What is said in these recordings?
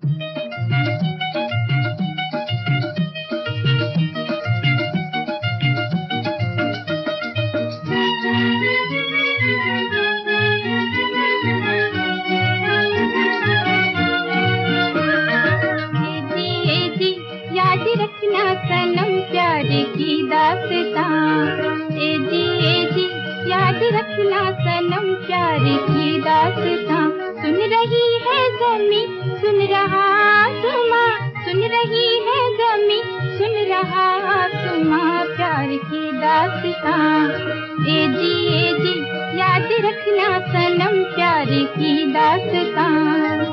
रखना सनम प्यार की दास्तां, ए जी याद रखना सनम प्यार की दास्तां। सुन रही है ज़मीं सुन रहा आसमां, सुन रही है ज़मीं सुन रहा आसमां प्यार की दास्तां। ए जी याद रखना सनम प्यार की दास्तां।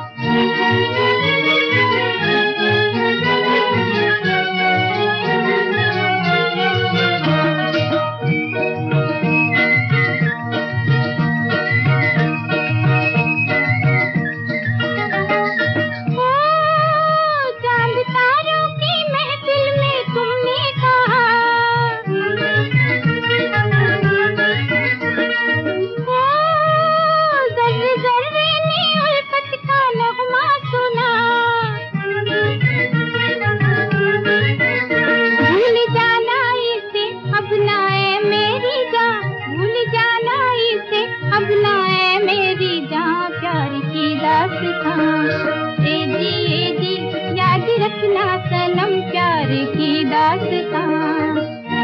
ए जी याद रखना सनम प्यार की दास्तां।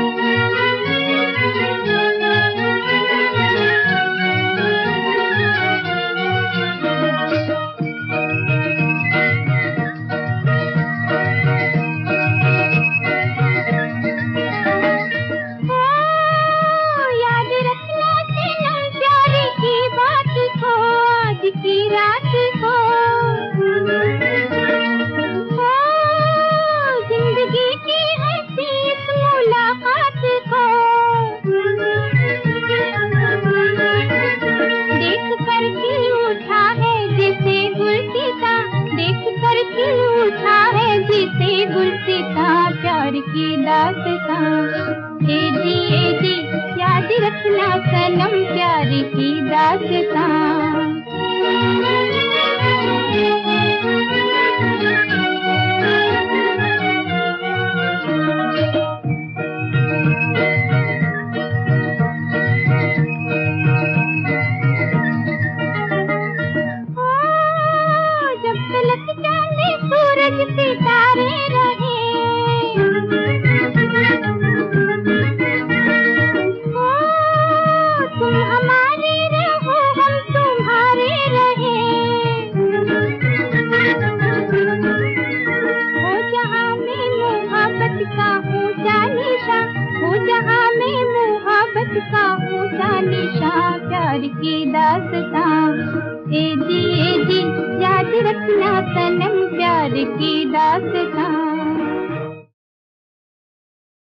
याद रखना सनम प्यार की बात को आज की रात को, जिंदगी की हंसी इस मुलाकात को देख कर खिल उठा है जिसे गुलसिता, देख कर खिल उठा है जिसे गुलसिता प्यार की दास्तां। ए जी याद रखना सनम प्यार की दास्तां। जब तलक चांद सूरज सितारे रहे, तुम हमारे रहो हम तुम्हारे रहे। हो जहाँ में मोहब्बत का ऊंचा निशान, हो जहाँ में मोहब्बत का ऊंचा निशान प्यार की दास्तां। ए जी याद रखना सनम प्यार की दास्तां।